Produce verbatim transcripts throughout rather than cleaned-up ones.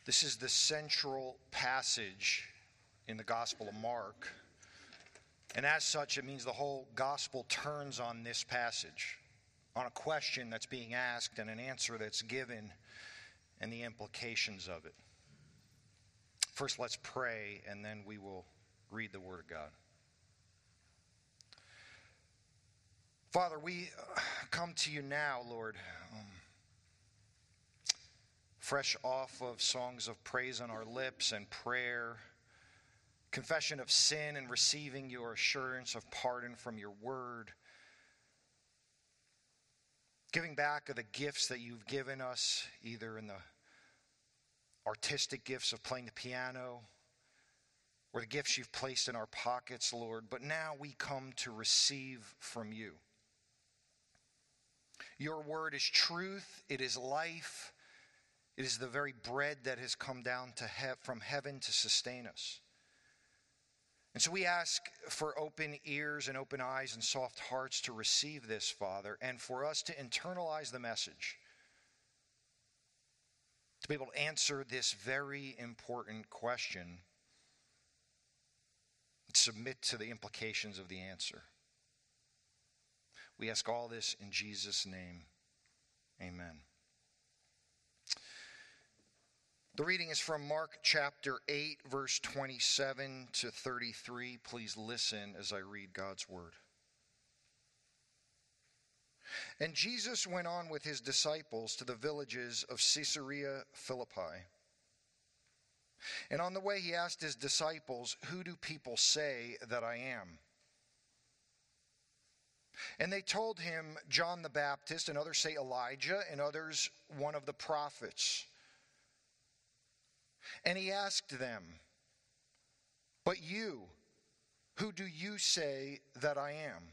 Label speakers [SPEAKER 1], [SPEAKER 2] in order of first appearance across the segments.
[SPEAKER 1] This is the central passage in the Gospel of Mark. And as such, it means the whole gospel turns on this passage, on a question that's being asked and an answer that's given and the implications of it. First, let's pray, and then we will read the Word of God. Father, we come to you now, Lord, um, fresh off of songs of praise on our lips and prayer, confession of sin and receiving your assurance of pardon from your word, giving back of the gifts that you've given us, either in the artistic gifts of playing the piano or the gifts you've placed in our pockets, Lord. But now we come to receive from you. Your word is truth. It is life. It is the very bread that has come down to he- from heaven to sustain us. And so we ask for open ears and open eyes and soft hearts to receive this, Father, and for us to internalize the message, to be able to answer this very important question and submit to the implications of the answer. We ask all this in Jesus' name. Amen. The reading is from Mark chapter eight, verse twenty-seven to thirty-three. Please listen as I read God's word. And Jesus went on with his disciples to the villages of Caesarea Philippi. And on the way he asked his disciples, "Who do people say that I am?" And they told him, "John the Baptist, and others say Elijah, and others one of the prophets." And he asked them, "But you, who do you say that I am?"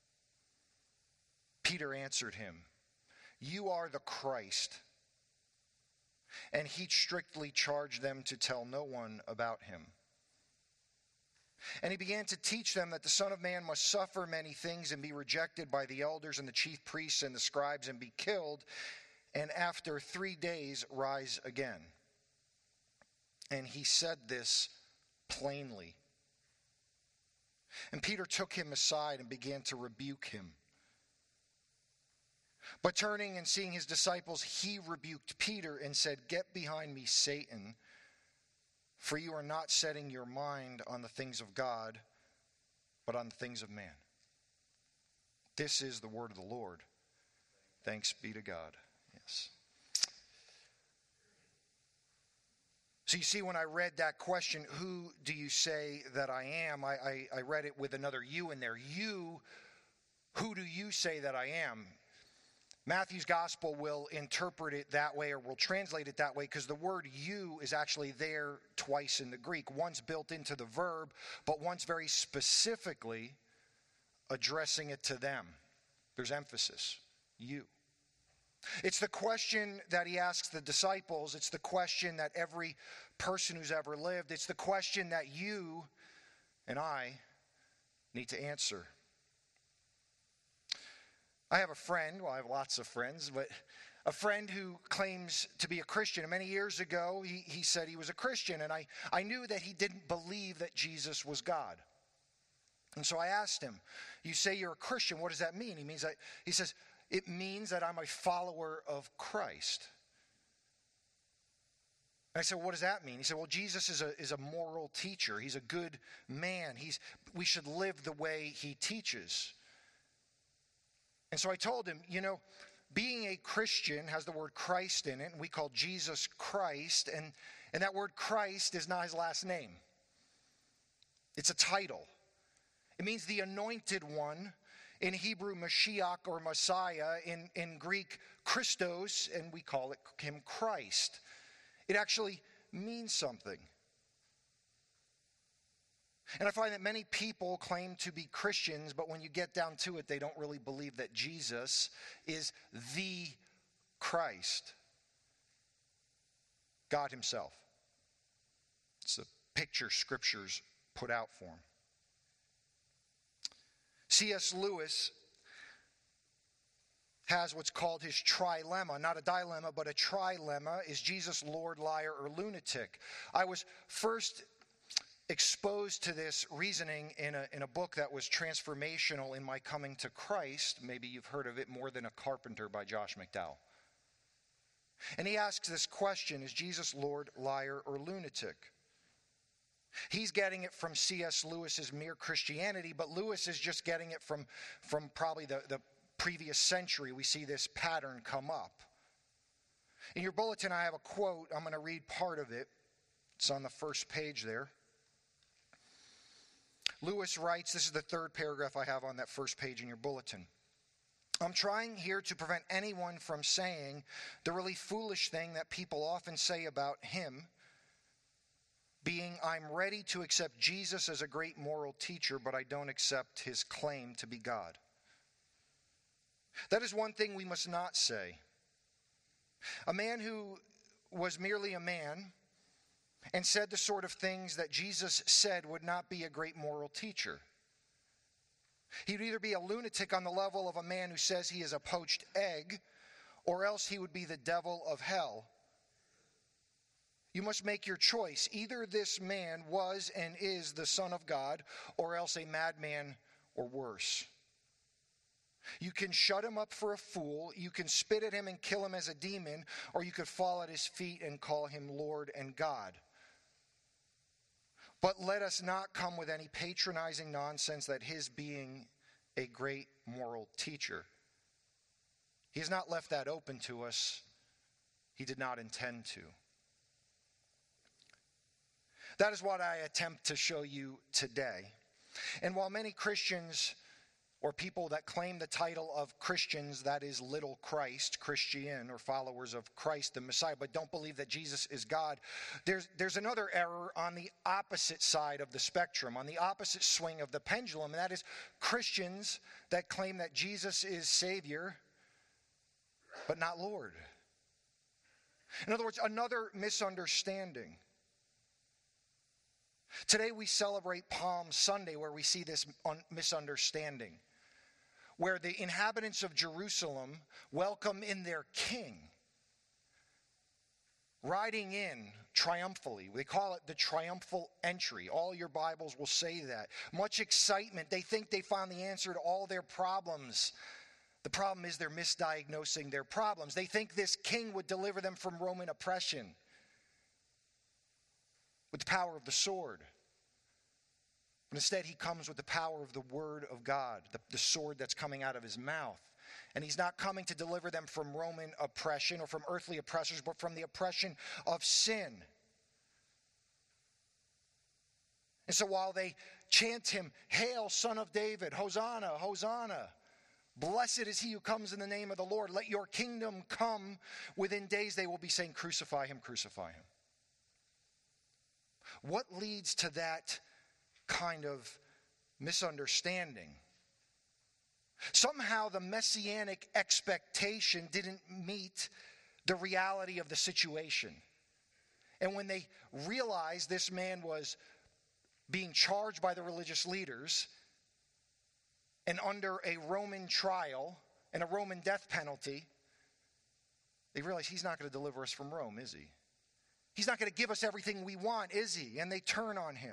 [SPEAKER 1] Peter answered him, "You are the Christ." And he strictly charged them to tell no one about him. And he began to teach them that the Son of Man must suffer many things and be rejected by the elders and the chief priests and the scribes and be killed, and after three days rise again. And he said this plainly. And Peter took him aside and began to rebuke him. But turning and seeing his disciples, he rebuked Peter and said, "Get behind me, Satan, for you are not setting your mind on the things of God, but on the things of man." This is the word of the Lord. Thanks be to God. Yes. So you see, when I read that question, "Who do you say that I am?" I, I, I read it with another "you" in there. You, who do you say that I am? Matthew's gospel will interpret it that way, or will translate it that way, because the word "you" is actually there twice in the Greek. Once built into the verb, but once very specifically addressing it to them. There's emphasis. You. It's the question that he asks the disciples. It's the question that every person who's ever lived. It's the question that you and I need to answer. I have a friend, well, I have lots of friends, but a friend who claims to be a Christian. And many years ago, he, he said he was a Christian, and I, I knew that he didn't believe that Jesus was God. And so I asked him, "You say you're a Christian, what does that mean?" He means that, he says, "It means that I'm a follower of Christ." And I said, "Well, what does that mean?" He said, "Well, Jesus is a is a moral teacher. He's a good man. He's we should live the way he teaches." And so I told him, you know, being a Christian has the word Christ in it, and we call Jesus Christ, and, and that word Christ is not his last name. It's a title. It means the anointed one. In Hebrew, Mashiach or Messiah. In, in Greek, Christos, and we call it him Christ. It actually means something. And I find that many people claim to be Christians, but when you get down to it, they don't really believe that Jesus is the Christ, God himself. It's a picture scriptures put out for him. C S Lewis has what's called his trilemma, not a dilemma, but a trilemma. Is Jesus Lord, liar, or lunatic? I was first exposed to this reasoning in a, in a book that was transformational in my coming to Christ. Maybe you've heard of it, More Than a Carpenter by Josh McDowell. And he asks this question: is Jesus Lord, liar, or lunatic? He's getting it from C S Lewis's Mere Christianity, but Lewis is just getting it from, from probably the, the previous century. We see this pattern come up. In your bulletin, I have a quote. I'm going to read part of it. It's on the first page there. Lewis writes, this is the third paragraph I have on that first page in your bulletin. I'm trying here to prevent anyone from saying the really foolish thing that people often say about him, being, I'm ready to accept Jesus as a great moral teacher, but I don't accept his claim to be God. That is one thing we must not say. A man who was merely a man and said the sort of things that Jesus said would not be a great moral teacher. He'd either be a lunatic on the level of a man who says he is a poached egg, or else he would be the devil of hell. You must make your choice. Either this man was and is the Son of God, or else a madman or worse. You can shut him up for a fool, you can spit at him and kill him as a demon, or you could fall at his feet and call him Lord and God. But let us not come with any patronizing nonsense that his being a great moral teacher. He has not left that open to us. He did not intend to. That is what I attempt to show you today. And while many Christians, or people that claim the title of Christians, that is little Christ, Christian, or followers of Christ the Messiah, but don't believe that Jesus is God, there's, there's another error on the opposite side of the spectrum, on the opposite swing of the pendulum, and that is Christians that claim that Jesus is Savior, but not Lord. In other words, another misunderstanding. Today we celebrate Palm Sunday, where we see this un- misunderstanding, where the inhabitants of Jerusalem welcome in their king, riding in triumphantly. They call it the triumphal entry. All your Bibles will say that. Much excitement. They think they found the answer to all their problems. The problem is they're misdiagnosing their problems. They think this king would deliver them from Roman oppression with the power of the sword. But instead, he comes with the power of the word of God, the, the sword that's coming out of his mouth. And he's not coming to deliver them from Roman oppression or from earthly oppressors, but from the oppression of sin. And so while they chant him, "Hail, Son of David, Hosanna, Hosanna, blessed is he who comes in the name of the Lord, let your kingdom come," within days they will be saying, "Crucify him, crucify him." What leads to that kind of misunderstanding? Somehow the messianic expectation didn't meet the reality of the situation. And when they realized this man was being charged by the religious leaders and under a Roman trial and a Roman death penalty, they realized he's not going to deliver us from Rome, is he? He's not going to give us everything we want, is he? And they turn on him.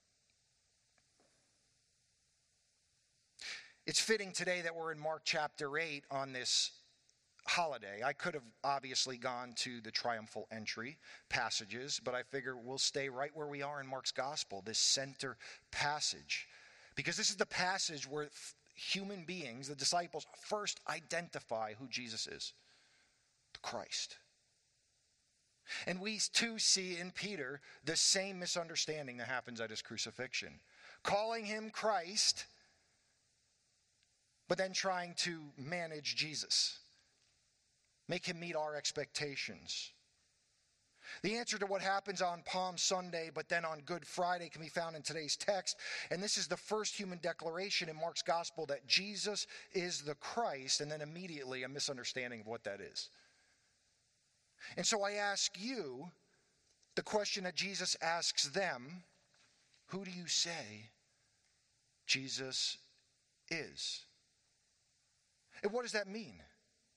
[SPEAKER 1] It's fitting today that we're in Mark chapter eight on this holiday. I could have obviously gone to the triumphal entry passages, but I figure we'll stay right where we are in Mark's gospel, this center passage. Because this is the passage where human beings, the disciples, first identify who Jesus is, the Christ. And we too see in Peter the same misunderstanding that happens at his crucifixion. Calling him Christ, but then trying to manage Jesus. Make him meet our expectations. The answer to what happens on Palm Sunday, but then on Good Friday, can be found in today's text. And this is the first human declaration in Mark's gospel that Jesus is the Christ, and then immediately a misunderstanding of what that is. And so I ask you the question that Jesus asks them: who do you say Jesus is? And what does that mean?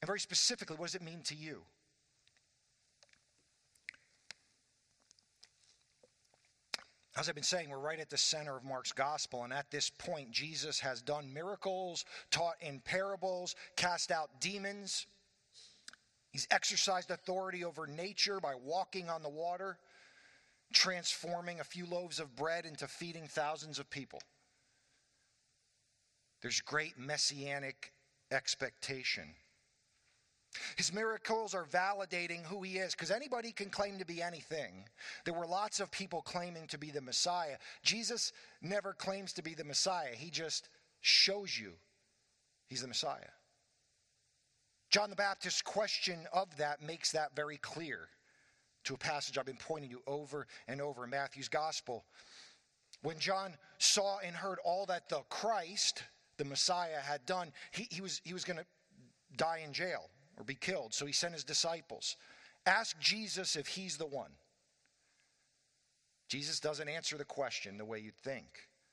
[SPEAKER 1] And very specifically, what does it mean to you? As I've been saying, we're right at the center of Mark's gospel, and at this point, Jesus has done miracles, taught in parables, cast out demons. He's exercised authority over nature by walking on the water, transforming a few loaves of bread into feeding thousands of people. There's great messianic expectation. His miracles are validating who he is, because anybody can claim to be anything. There were lots of people claiming to be the Messiah. Jesus never claims to be the Messiah. He just shows you he's the Messiah. John the Baptist's question of that makes that very clear to a passage I've been pointing to over and over in Matthew's gospel. When John saw and heard all that the Christ, the Messiah, had done, he, he was, he was going to die in jail or be killed. So he sent his disciples. Ask Jesus if he's the one. Jesus doesn't answer the question the way you'd think.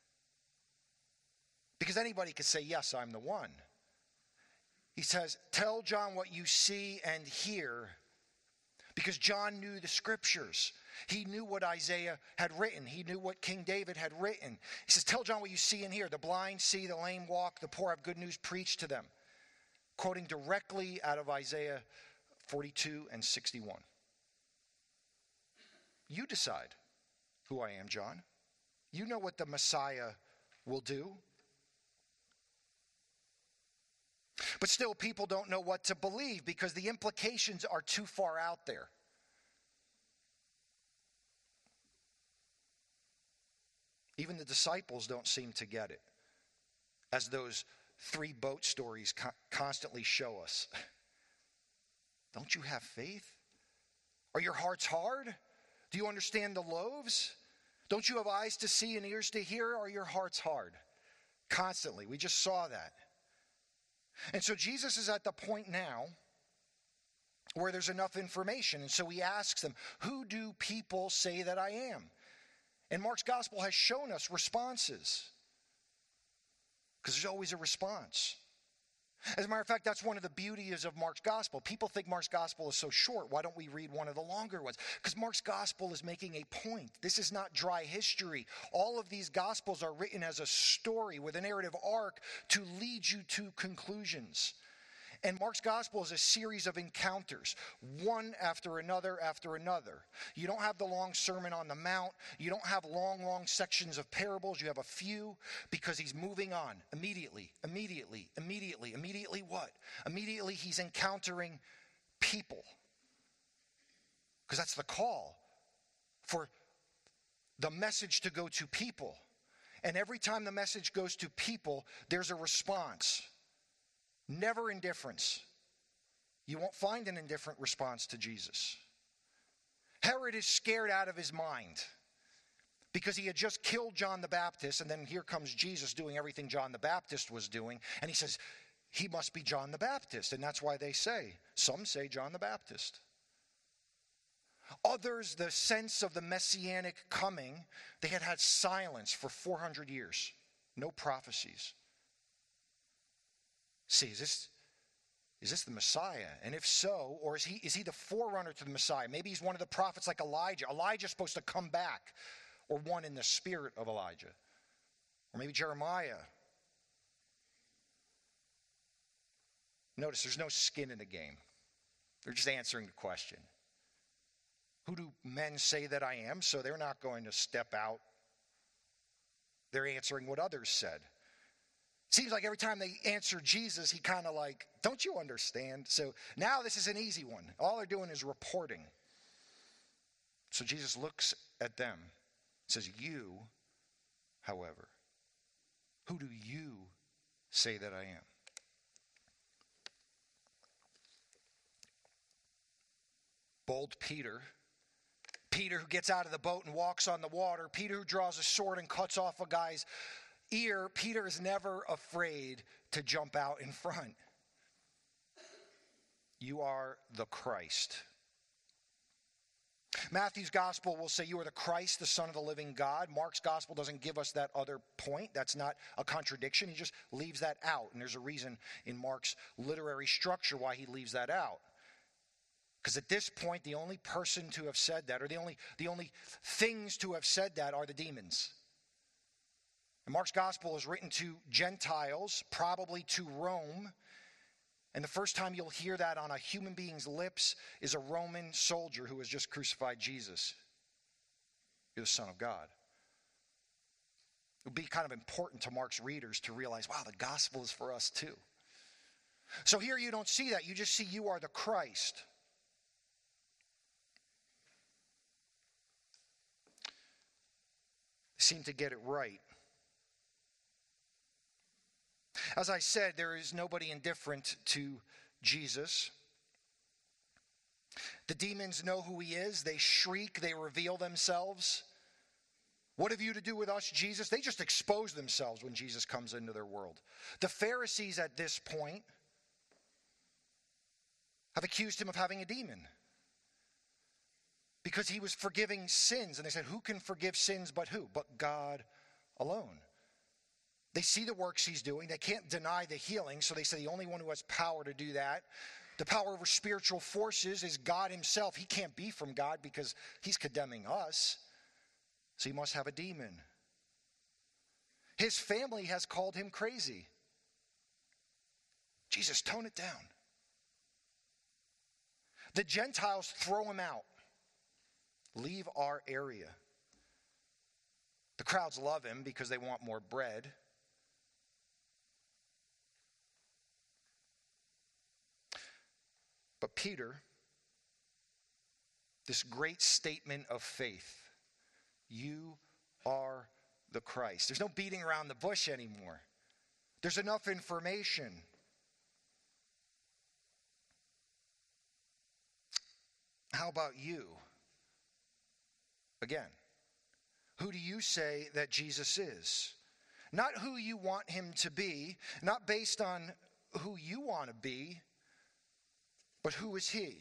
[SPEAKER 1] Because anybody could say, yes, I'm the one. He says, tell John what you see and hear. Because John knew the scriptures. He knew what Isaiah had written. He knew what King David had written. He says, tell John what you see and hear. The blind see, the lame walk, the poor have good news preached to them. Quoting directly out of Isaiah forty-two and sixty-one. You decide who I am, John. You know what the Messiah will do. But still, people don't know what to believe because the implications are too far out there. Even the disciples don't seem to get it, as those three boat stories co- constantly show us. Don't you have faith? Are your hearts hard? Do you understand the loaves? Don't you have eyes to see and ears to hear? Are your hearts hard? Constantly. We just saw that. And so Jesus is at the point now where there's enough information. And so he asks them, who do people say that I am? And Mark's gospel has shown us responses. Because there's always a response. As a matter of fact, that's one of the beauties of Mark's gospel. People think Mark's gospel is so short. Why don't we read one of the longer ones? Because Mark's gospel is making a point. This is not dry history. All of these gospels are written as a story with a narrative arc to lead you to conclusions. And Mark's gospel is a series of encounters, one after another after another. You don't have the long Sermon on the Mount. You don't have long, long sections of parables. You have a few because he's moving on immediately, immediately, immediately. Immediately what? Immediately he's encountering people. Because that's the call for the message to go to people. And every time the message goes to people, there's a response. Never indifference. You won't find an indifferent response to Jesus. Herod is scared out of his mind because he had just killed John the Baptist, and then here comes Jesus doing everything John the Baptist was doing, and he says, he must be John the Baptist, and that's why they say, some say John the Baptist. Others, the sense of the messianic coming, they had had silence for four hundred years. No prophecies. See, is this, is this the Messiah? And if so, or is he, is he the forerunner to the Messiah? Maybe he's one of the prophets like Elijah. Elijah's supposed to come back, or one in the spirit of Elijah. Or maybe Jeremiah. Notice there's no skin in the game. They're just answering the question. Who do men say that I am? So they're not going to step out. They're answering what others said. Seems like every time they answer Jesus, he kind of like, don't you understand? So now this is an easy one. All they're doing is reporting. So Jesus looks at them, says, you, however, who do you say that I am? Bold Peter. Peter who gets out of the boat and walks on the water. Peter who draws a sword and cuts off a guy's ear. Peter is never afraid to jump out in front. You are the Christ. Matthew's gospel will say you are the Christ, the Son of the living God. Mark's gospel doesn't give us that other point. That's not a contradiction. He just leaves that out. And there's a reason in Mark's literary structure why he leaves that out. Because at this point, the only person to have said that, or the only, the only things to have said that, are the demons. And Mark's gospel is written to Gentiles, probably to Rome. And the first time you'll hear that on a human being's lips is a Roman soldier who has just crucified Jesus. You're the Son of God. It would be kind of important to Mark's readers to realize, wow, the gospel is for us too. So here you don't see that. You just see you are the Christ. They seem to get it right. As I said, there is nobody indifferent to Jesus. The demons know who he is. They shriek. They reveal themselves. What have you to do with us, Jesus? They just expose themselves when Jesus comes into their world. The Pharisees at this point have accused him of having a demon because he was forgiving sins. And they said, who can forgive sins but who? But God alone. They see the works he's doing. They can't deny the healing, so they say the only one who has power to do that, the power over spiritual forces, is God himself. He can't be from God because he's condemning us, so he must have a demon. His family has called him crazy. Jesus, tone it down. The Gentiles throw him out. Leave our area. The crowds love him because they want more bread. But Peter, this great statement of faith, you are the Christ. There's no beating around the bush anymore. There's enough information. How about you? Again, who do you say that Jesus is? Not who you want him to be, not based on who you want to be, but who is he?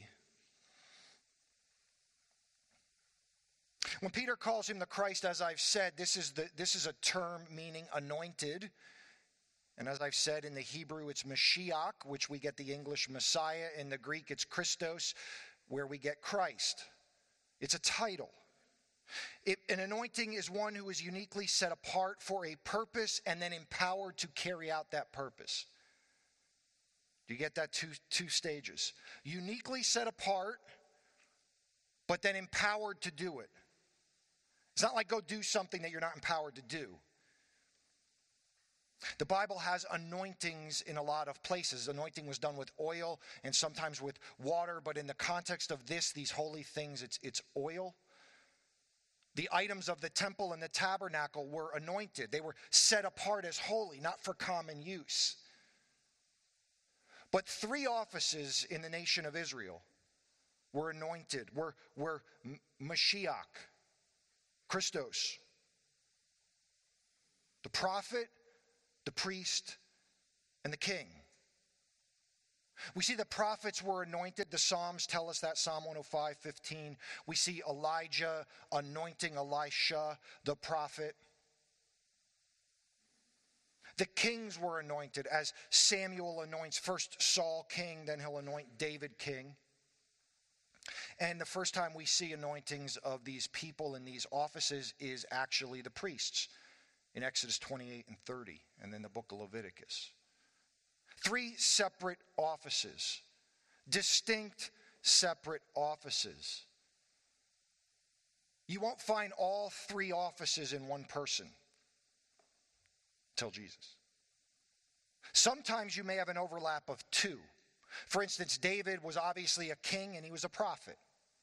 [SPEAKER 1] When Peter calls him the Christ, as I've said, this is the this is a term meaning anointed. And as I've said, in the Hebrew, it's Mashiach, which we get the English Messiah. In the Greek, it's Christos, where we get Christ. It's a title. It, an anointing is one who is uniquely set apart for a purpose and then empowered to carry out that purpose. Do you get that two, two stages? Uniquely set apart, but then empowered to do it. It's not like go do something that you're not empowered to do. The Bible has anointings in a lot of places. Anointing was done with oil and sometimes with water, but in the context of this, these holy things, it's, it's oil. The items of the temple and the tabernacle were anointed. They were set apart as holy, not for common use. But three offices in the nation of Israel were anointed, were, were Mashiach, Christos, the prophet, the priest, and the king. We see the prophets were anointed. The Psalms tell us that, Psalm one oh five, fifteen. We see Elijah anointing Elisha, the prophet. The kings were anointed, as Samuel anoints first Saul king, then he'll anoint David king. And the first time we see anointings of these people in these offices is actually the priests in Exodus twenty-eight and thirty, and then the book of Leviticus. Three separate offices, distinct separate offices. You won't find all three offices in one person till Jesus. Sometimes you may have an overlap of two. For instance, David was obviously a king and he was a prophet.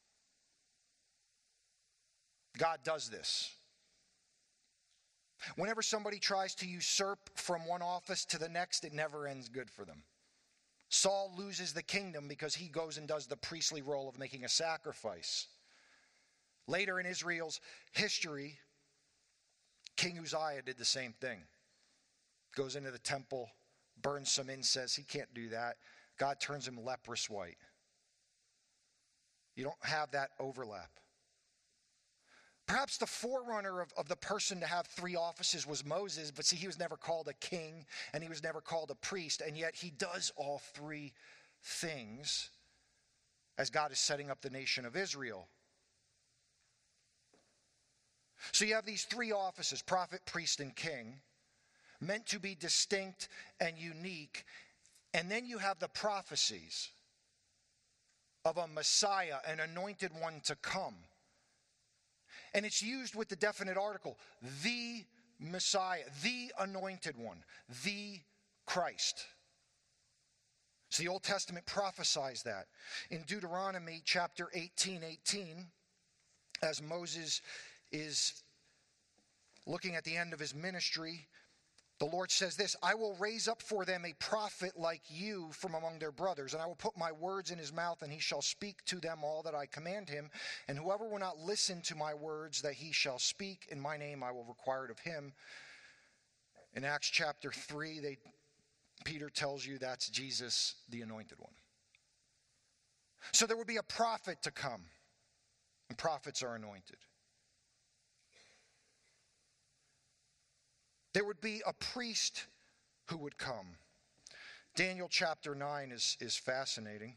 [SPEAKER 1] God does this. Whenever somebody tries to usurp from one office to the next, it never ends good for them. Saul loses the kingdom because he goes and does the priestly role of making a sacrifice. Later in Israel's history, King Uzziah did the same thing. Goes into the temple, burns some incense. He can't do that. God turns him leprous white. You don't have that overlap. Perhaps the forerunner of, of the person to have three offices was Moses, but see, he was never called a king and he was never called a priest, and yet he does all three things as God is setting up the nation of Israel. So you have these three offices, prophet, priest, and king, meant to be distinct and unique. And then you have the prophecies of a Messiah, an anointed one to come. And it's used with the definite article, the Messiah, the anointed one, the Christ. So the Old Testament prophesies that. In Deuteronomy chapter eighteen, eighteen, as Moses is looking at the end of his ministry, the Lord says this, I will raise up for them a prophet like you from among their brothers, and I will put my words in his mouth, and he shall speak to them all that I command him. And whoever will not listen to my words that he shall speak in my name, I will require it of him. In Acts chapter three, they, Peter tells you that's Jesus, the anointed one. So there would be a prophet to come, and prophets are anointed. There would be a priest who would come. Daniel chapter nine is, is fascinating.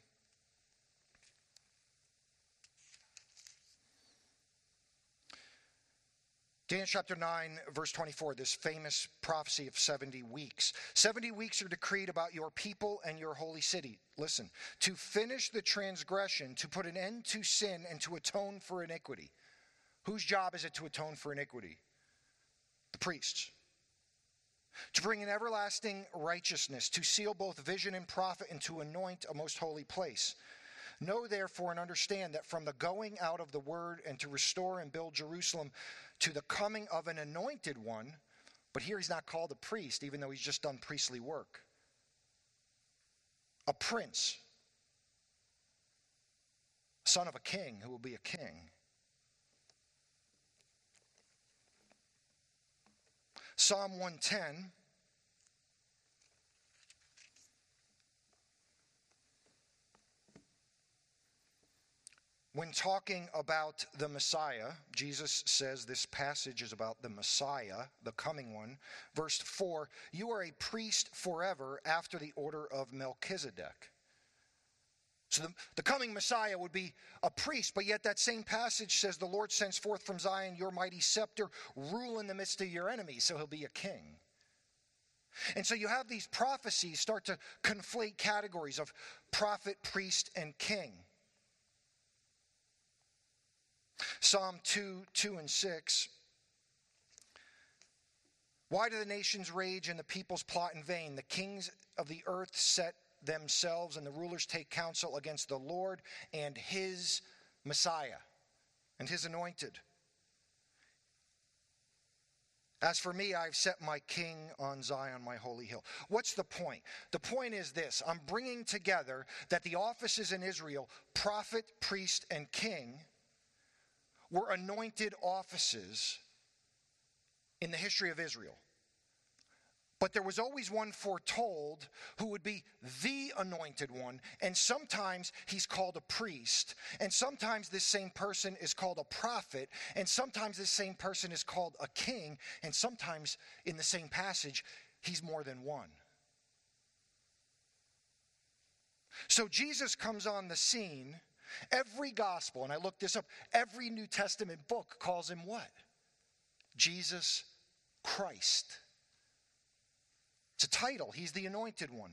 [SPEAKER 1] Daniel chapter nine, verse twenty-four, this famous prophecy of seventy weeks. seventy weeks are decreed about your people and your holy city. Listen, to finish the transgression, to put an end to sin, and to atone for iniquity. Whose job is it to atone for iniquity? The priests. To bring an everlasting righteousness, to seal both vision and prophet, and to anoint a most holy place. Know therefore and understand that from the going out of the word and to restore and build Jerusalem to the coming of an anointed one, but here he's not called a priest, even though he's just done priestly work. A prince, son of a king who will be a king. Psalm one ten. When talking about the Messiah, Jesus says this passage is about the Messiah, the coming one. Verse four, you are a priest forever after the order of Melchizedek. So the, the coming Messiah would be a priest, but yet that same passage says the Lord sends forth from Zion your mighty scepter, rule in the midst of your enemies, so he'll be a king. And so you have these prophecies start to conflate categories of prophet, priest, and king. Psalm two, two and six. Why do the nations rage and the peoples plot in vain? The kings of the earth set themselves and the rulers take counsel against the Lord and his Messiah and his anointed. As for me, I've set my king on Zion, my holy hill. What's the point? The point is this. I'm bringing together that the offices in Israel, prophet, priest, and king, were anointed offices in the history of Israel. But there was always one foretold who would be the anointed one, and sometimes he's called a priest, and sometimes this same person is called a prophet, and sometimes this same person is called a king, and sometimes in the same passage he's more than one. So Jesus comes on the scene. Every gospel, and I looked this up, every New Testament book calls him what? Jesus Christ. It's a title. He's the anointed one.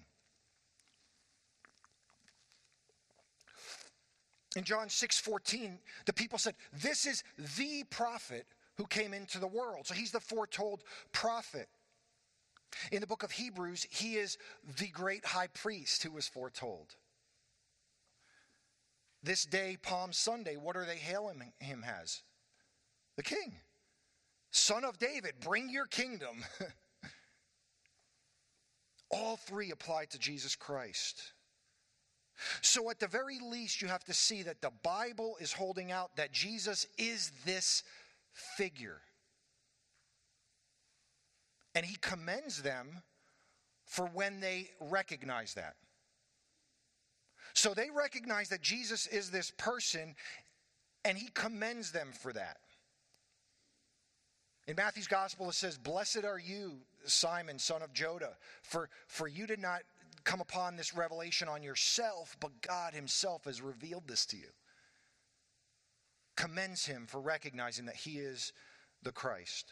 [SPEAKER 1] In John six fourteen, the people said, this is the prophet who came into the world. So he's the foretold prophet. In the book of Hebrews, he is the great high priest who was foretold. This day, Palm Sunday, what are they hailing him as? The king. Son of David, bring your kingdom. All three apply to Jesus Christ. So at the very least, you have to see that the Bible is holding out that Jesus is this figure. And he commends them for when they recognize that. So they recognize that Jesus is this person, and he commends them for that. In Matthew's gospel, it says, "Blessed are you, Simon, son of Jodah, for, for you did not come upon this revelation on yourself, but God himself has revealed this to you." Commends him for recognizing that he is the Christ.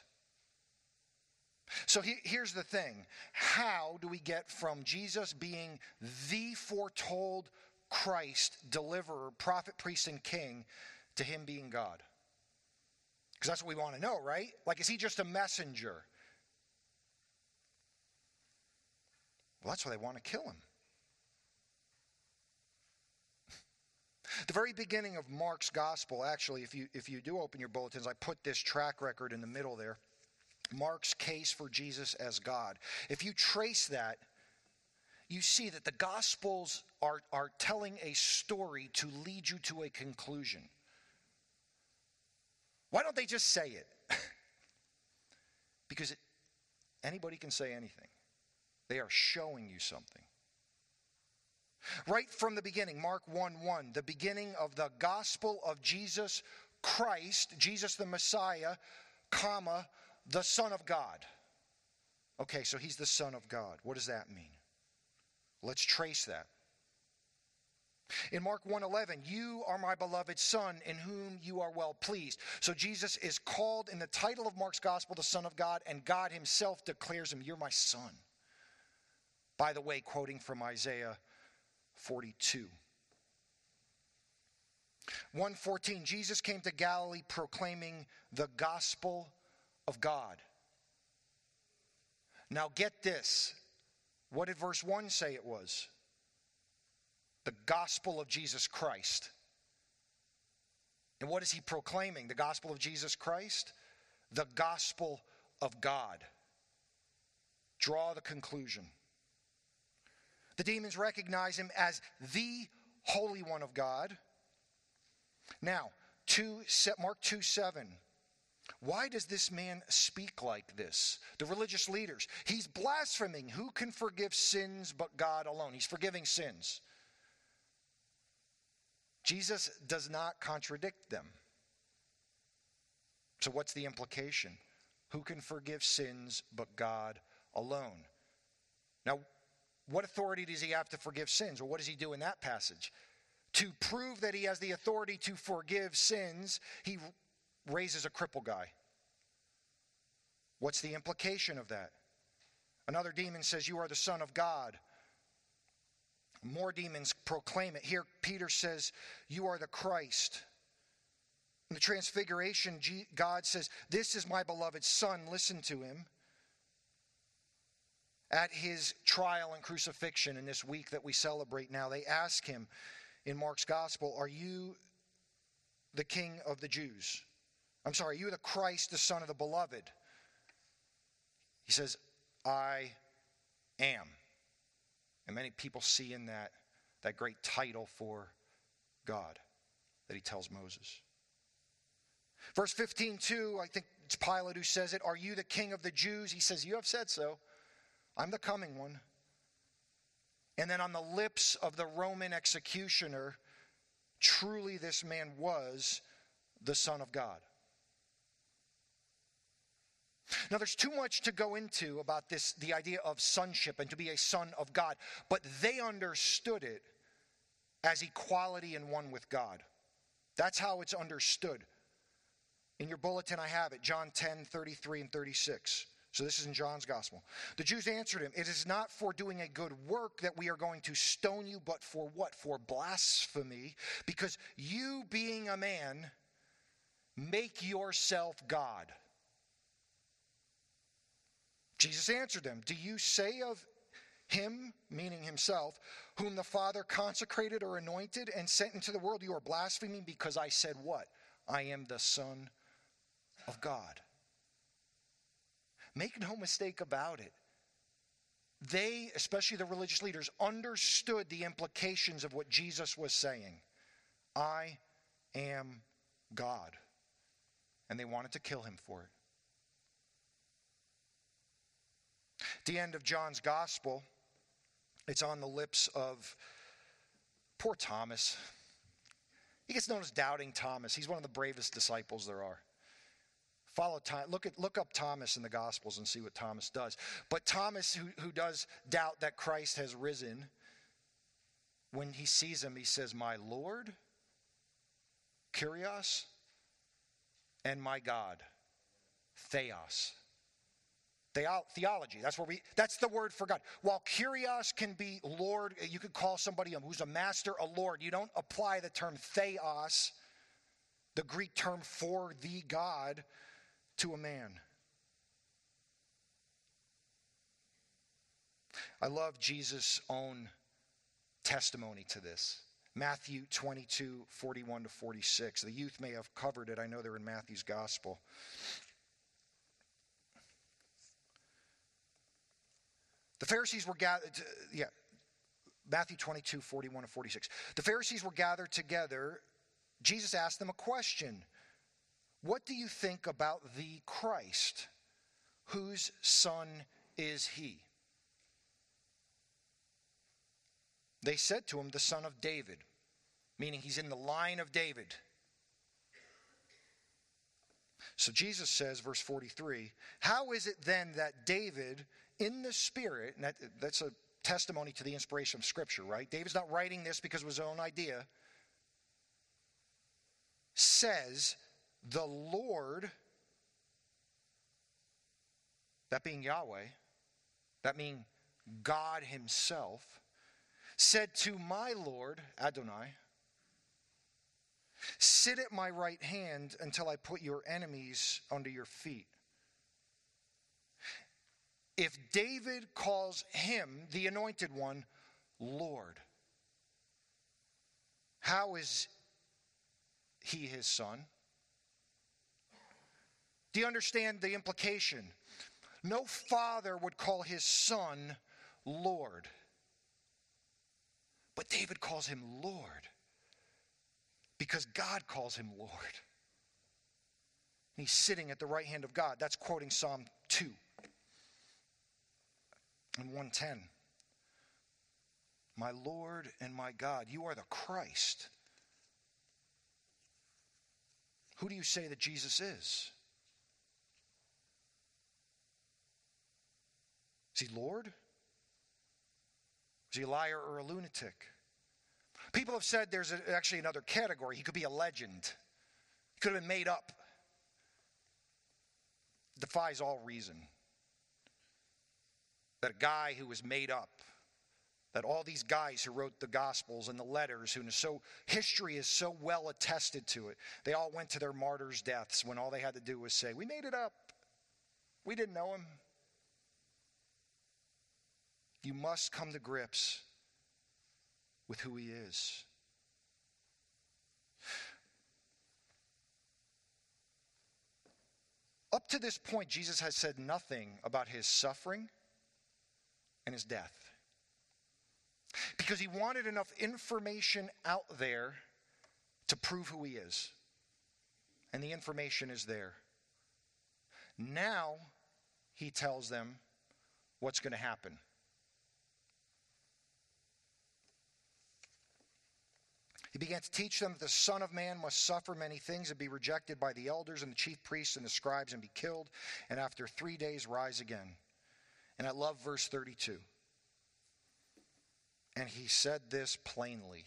[SPEAKER 1] So he, here's the thing. How do we get from Jesus being the foretold Christ, deliverer, prophet, priest, and king, to him being God? Because that's what we want to know, right? Like, is he just a messenger? Well, that's why they want to kill him. The very beginning of Mark's gospel, actually, if you if you do open your bulletins, I put this track record in the middle there. Mark's case for Jesus as God. If you trace that, you see that the Gospels are, are telling a story to lead you to a conclusion. Why don't they just say it? Because it, anybody can say anything. They are showing you something. Right from the beginning, Mark one one, the beginning of the gospel of Jesus Christ, Jesus the Messiah, comma, the Son of God. Okay, so he's the Son of God. What does that mean? Let's trace that. In Mark one eleven, "You are my beloved Son, in whom you are well pleased." So Jesus is called in the title of Mark's gospel the Son of God, and God himself declares him, "You're my Son." By the way, quoting from Isaiah forty-two. one fourteen, Jesus came to Galilee proclaiming the gospel of God. Now get this. What did verse one say it was? The gospel of Jesus Christ. And what is he proclaiming? The gospel of Jesus Christ? The gospel of God. Draw the conclusion. The demons recognize him as the Holy One of God. Now, two, Mark two seven. Why does this man speak like this? The religious leaders. He's blaspheming. Who can forgive sins but God alone? He's forgiving sins. Jesus does not contradict them. So what's the implication? Who can forgive sins but God alone? Now, what authority does he have to forgive sins? Or what does he do in that passage? To prove that he has the authority to forgive sins, he raises a crippled guy. What's the implication of that? Another demon says, "You are the Son of God." More demons proclaim it. Here, Peter says, "You are the Christ." In the Transfiguration, God says, "This is my beloved Son, listen to him." At his trial and crucifixion in this week that we celebrate now, they ask him in Mark's gospel, "Are you the King of the Jews?" I'm sorry, "Are you the Christ, the Son of the Beloved?" He says, "I am." And many people see in that that great title for God that he tells Moses. Verse fifteen, too, I think it's Pilate who says it. "Are you the King of the Jews?" He says, "You have said so. I'm the coming one." And then on the lips of the Roman executioner, truly this man was the Son of God. Now, there's too much to go into about this, the idea of sonship and to be a son of God. But they understood it as equality in one with God. That's how it's understood. In your bulletin, I have it, John ten, thirty-three and thirty-six. So this is in John's gospel. "The Jews answered him, 'It is not for doing a good work that we are going to stone you, but for what? For blasphemy. Because you, being a man, make yourself God.' Jesus answered them, 'Do you say of him,' meaning himself, 'whom the Father consecrated or anointed and sent into the world, you are blaspheming because I said what? I am the Son of God.'" Make no mistake about it. They, especially the religious leaders, understood the implications of what Jesus was saying. I am God. And they wanted to kill him for it. At the end of John's gospel, it's on the lips of poor Thomas. He gets known as Doubting Thomas. He's one of the bravest disciples there are. Follow Thomas. Look at look up Thomas in the Gospels and see what Thomas does. But Thomas, who, who does doubt that Christ has risen, when he sees him, he says, "My Lord, Kyrios, and my God, Theos." Theo- theology, that's where we, that's the word for God. While Kyrios can be Lord, you could call somebody who's a master a Lord. You don't apply the term Theos, the Greek term for the God, to a man. I love Jesus' own testimony to this. Matthew twenty-two, forty-one to forty-six. The youth may have covered it. I know they're in Matthew's gospel. The Pharisees were gathered, yeah, Matthew twenty-two, forty-one to forty-six. The Pharisees were gathered together. Jesus asked them a question. What do you think about the Christ? Whose son is he? They said to him, the son of David, meaning he's in the line of David. So Jesus says, verse forty-three, how is it then that David, in the Spirit, and that, that's a testimony to the inspiration of Scripture, right? David's not writing this because of his own idea. Says, the Lord, that being Yahweh, that being God himself, said to my Lord, Adonai, sit at my right hand until I put your enemies under your feet. If David calls him, the anointed one, Lord, how is he his son? Do you understand the implication? No father would call his son Lord. But David calls him Lord because God calls him Lord. And he's sitting at the right hand of God. That's quoting Psalm two and one ten. My Lord and my God, you are the Christ. Who do you say that Jesus is? Is he Lord? Is he a liar or a lunatic? People have said there's a, actually another category. He could be a legend. He could have been made up. Defies all reason. That a guy who was made up, that all these guys who wrote the Gospels and the letters, who so history is so well attested to it, they all went to their martyrs' deaths when all they had to do was say, we made it up. We didn't know him. You must come to grips with who he is. Up to this point, Jesus has said nothing about his suffering and his death. Because he wanted enough information out there to prove who he is. And the information is there. Now, he tells them what's going to happen. He began to teach them that the Son of Man must suffer many things and be rejected by the elders and the chief priests and the scribes and be killed, and after three days rise again. And I love verse thirty-two. And he said this plainly.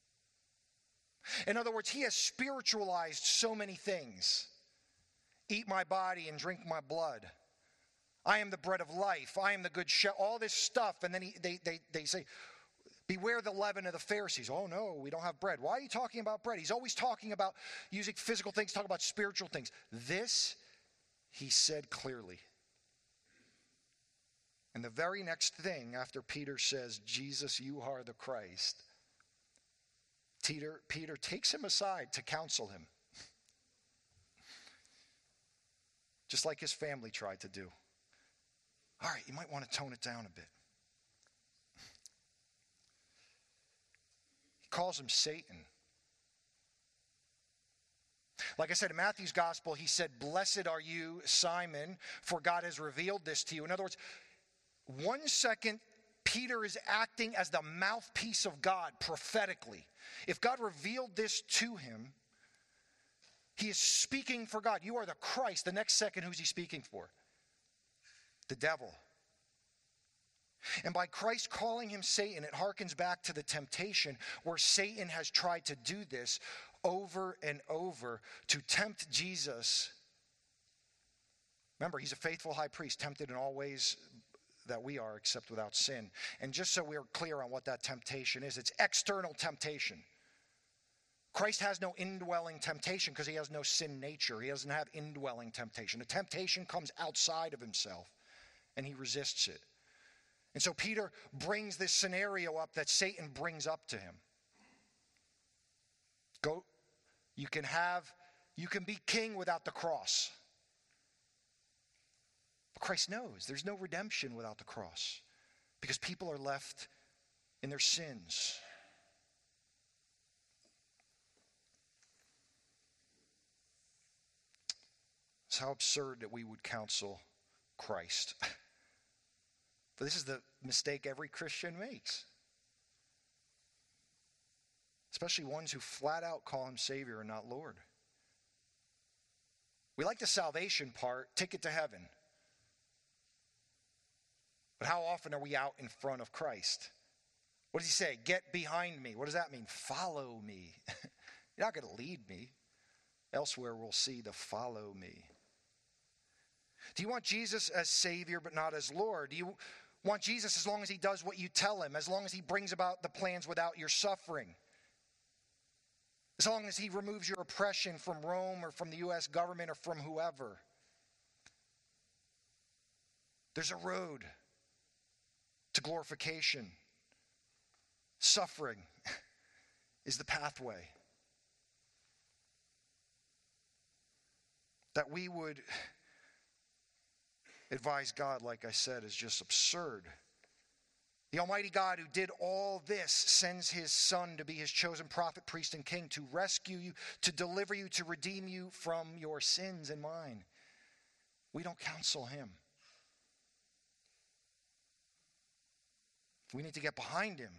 [SPEAKER 1] In other words, he has spiritualized so many things. Eat my body and drink my blood. I am the bread of life. I am the good shepherd. All this stuff. And then he, they, they, they say, beware the leaven of the Pharisees. Oh no, we don't have bread. Why are you talking about bread? He's always talking about using physical things, talking about spiritual things. This, he said clearly. And the very next thing after Peter says, Jesus, you are the Christ, Peter, Peter takes him aside to counsel him. Just like his family tried to do. All right, you might want to tone it down a bit. He calls him Satan. Like I said, in Matthew's gospel, he said, blessed are you, Simon, for God has revealed this to you. In other words, one second, Peter is acting as the mouthpiece of God prophetically. If God revealed this to him, He is speaking for God. You are the Christ. The next second, who's he speaking for? The devil. And by Christ calling him Satan, it harkens back to the temptation where Satan has tried to do this over and over to tempt Jesus. Remember, he's a faithful high priest, tempted in all ways that we are, except without sin. And just so we're clear on what that temptation is, it's external temptation. Christ has no indwelling temptation because he has no sin nature. He doesn't have indwelling temptation. The temptation comes outside of himself, and he resists it. And so Peter brings this scenario up that Satan brings up to him. Go, you can have, you can be king without the cross. But Christ knows there's no redemption without the cross because people are left in their sins. It's how absurd that we would counsel Christ. But this is the mistake every Christian makes. Especially ones who flat out call him Savior and not Lord. We like the salvation part, ticket to heaven. But how often are we out in front of Christ? What does he say? Get behind me. What does that mean? Follow me. You're not going to lead me. Elsewhere we'll see the follow me. Do you want Jesus as Savior but not as Lord? Do you want Jesus as long as he does what you tell him, as long as he brings about the plans without your suffering, as long as he removes your oppression from Rome or from the U S government or from whoever? There's a road to glorification. Suffering is the pathway. That we would advise God, like I said, is just absurd. The Almighty God who did all this sends his Son to be his chosen prophet, priest, and king to rescue you, to deliver you, to redeem you from your sins and mine. We don't counsel him. We need to get behind him.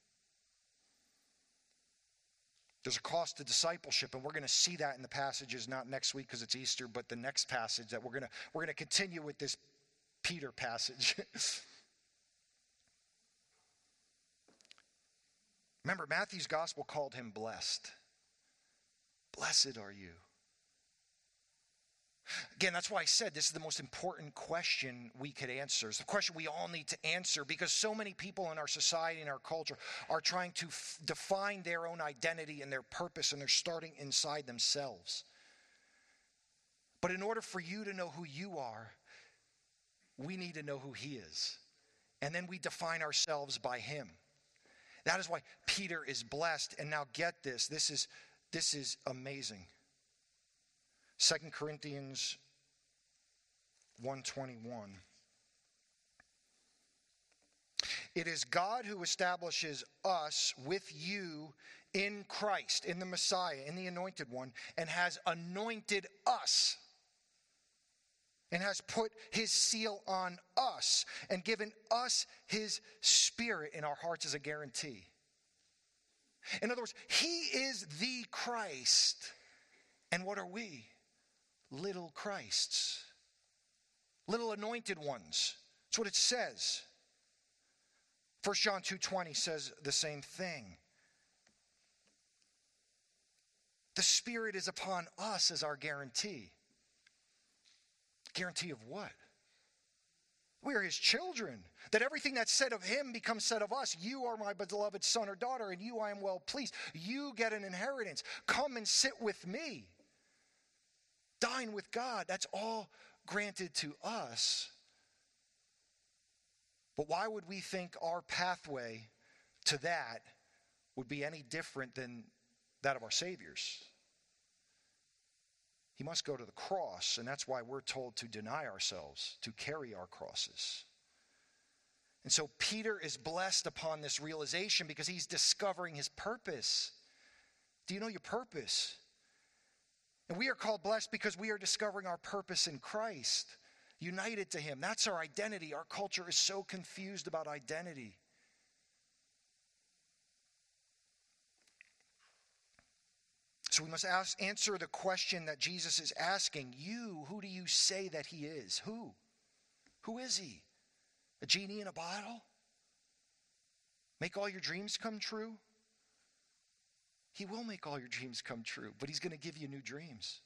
[SPEAKER 1] There's a cost to discipleship, and we're going to see that in the passages, not next week because it's Easter, but the next passage that we're going to we're going to continue with this Peter passage. Remember, Matthew's gospel called him blessed. Blessed are you. Again, that's why I said this is the most important question we could answer. It's the question we all need to answer because so many people in our society and our culture are trying to f- define their own identity and their purpose, and they're starting inside themselves. But in order for you to know who you are, we need to know who he is. And then we define ourselves by him. That is why Peter is blessed. And now get this. This is, this is amazing. Second Corinthians one twenty-one. It is God who establishes us with you in Christ, in the Messiah, in the Anointed One, and has anointed us, and has put his seal on us, and given us his Spirit in our hearts as a guarantee. In other words, he is the Christ. And what are we? Little Christs. Little anointed ones. That's what it says. First John two twenty says the same thing. The Spirit is upon us as our guarantee. Guarantee of what? We are his children. That everything that's said of him becomes said of us. You are my beloved son or daughter, and you I am well pleased. You get an inheritance. Come and sit with me. Dine with God. That's all granted to us. But why would we think our pathway to that would be any different than that of our Savior's? He must go to the cross, and that's why we're told to deny ourselves, to carry our crosses. And so Peter is blessed upon this realization because he's discovering his purpose. Do you know your purpose? And we are called blessed because we are discovering our purpose in Christ, united to him. That's our identity. Our culture is so confused about identity. So we must ask, answer the question that Jesus is asking. You, who do you say that he is? Who? Who is he? A genie in a bottle? Make all your dreams come true? He will make all your dreams come true, but he's going to give you new dreams.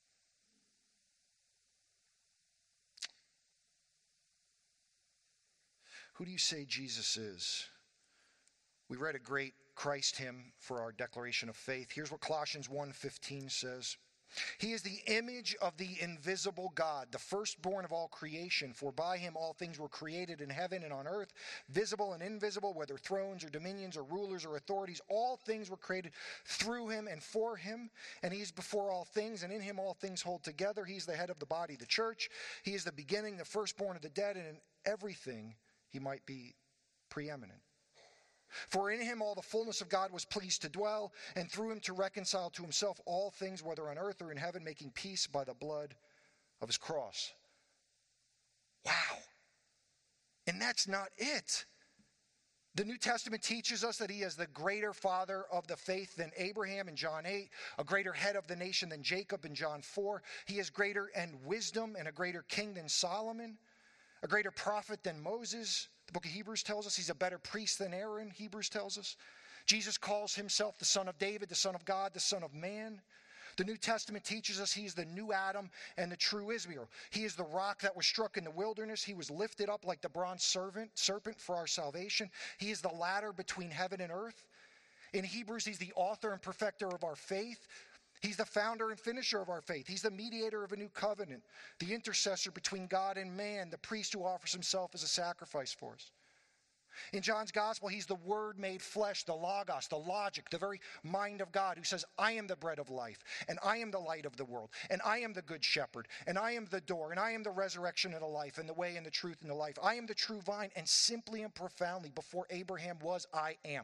[SPEAKER 1] Who do you say Jesus is? We read a great Christ hymn for our declaration of faith. Here's what Colossians one fifteen says. He is the image of the invisible God, the firstborn of all creation. For by him all things were created in heaven and on earth, visible and invisible, whether thrones or dominions or rulers or authorities. All things were created through him and for him. And he is before all things, and in him all things hold together. He is the head of the body, the church. He is the beginning, the firstborn of the dead, and in everything he might be preeminent. For in him all the fullness of God was pleased to dwell, and through him to reconcile to himself all things, whether on earth or in heaven, making peace by the blood of his cross. Wow. And that's not it. The New Testament teaches us that he is the greater father of the faith than Abraham in John eight, a greater head of the nation than Jacob in John four. He is greater in wisdom and a greater king than Solomon, a greater prophet than Moses. The book of Hebrews tells us he's a better priest than Aaron, Hebrews tells us. Jesus calls himself the Son of David, the Son of God, the Son of Man. The New Testament teaches us he is the new Adam and the true Israel. He is the rock that was struck in the wilderness. He was lifted up like the bronze serpent, serpent for our salvation. He is the ladder between heaven and earth. In Hebrews, he's the author and perfecter of our faith. He's the founder and finisher of our faith. He's the mediator of a new covenant, the intercessor between God and man, the priest who offers himself as a sacrifice for us. In John's gospel, he's the word made flesh, the logos, the logic, the very mind of God, who says, I am the bread of life, and I am the light of the world, and I am the good shepherd, and I am the door, and I am the resurrection and the life, and the way and the truth and the life. I am the true vine, and simply and profoundly, before Abraham was, I am.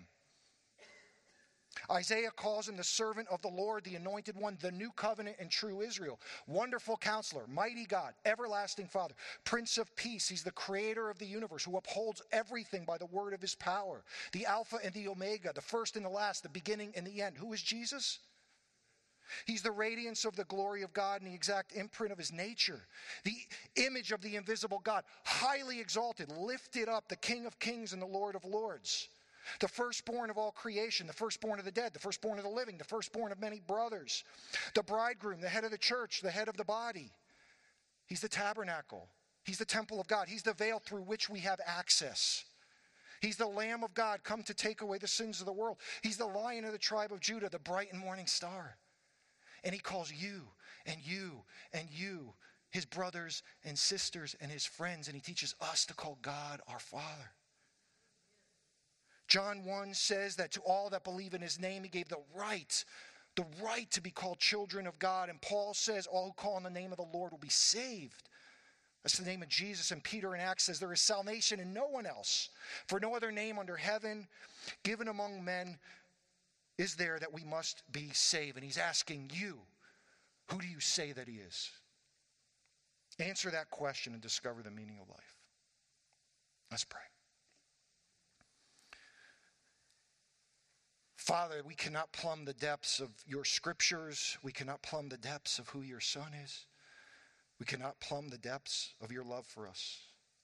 [SPEAKER 1] Isaiah calls him the servant of the Lord, the anointed one, the new covenant and true Israel. Wonderful counselor, mighty God, everlasting Father, Prince of Peace. He's the creator of the universe who upholds everything by the word of his power. The Alpha and the Omega, the first and the last, the beginning and the end. Who is Jesus? He's the radiance of the glory of God and the exact imprint of his nature. The image of the invisible God, highly exalted, lifted up, the King of kings and the Lord of lords. The firstborn of all creation, the firstborn of the dead, the firstborn of the living, the firstborn of many brothers. The bridegroom, the head of the church, the head of the body. He's the tabernacle. He's the temple of God. He's the veil through which we have access. He's the Lamb of God come to take away the sins of the world. He's the Lion of the tribe of Judah, the bright and morning star. And he calls you and you and you, his brothers and sisters and his friends, and he teaches us to call God our Father. John one says that to all that believe in his name, he gave the right, the right to be called children of God. And Paul says all who call on the name of the Lord will be saved. That's the name of Jesus. And Peter in Acts says there is salvation in no one else. For no other name under heaven given among men is there that we must be saved. And he's asking you, who do you say that he is? Answer that question and discover the meaning of life. Let's pray. Father, we cannot plumb the depths of your scriptures. We cannot plumb the depths of who your Son is. We cannot plumb the depths of your love for us.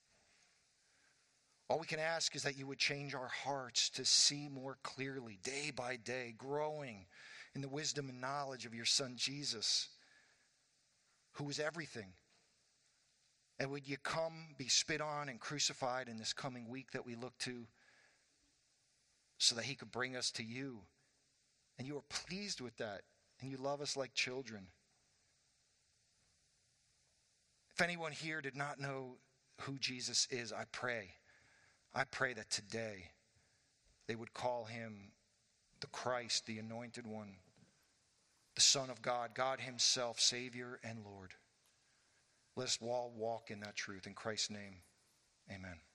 [SPEAKER 1] All we can ask is that you would change our hearts to see more clearly, day by day, growing in the wisdom and knowledge of your Son Jesus, who is everything. And would you come, be spit on and crucified in this coming week that we look to, so that he could bring us to you. And you are pleased with that. And you love us like children. If anyone here did not know who Jesus is, I pray. I pray that today they would call him the Christ, the anointed one, the Son of God, God himself, Savior and Lord. Let us all walk in that truth. In Christ's name, amen.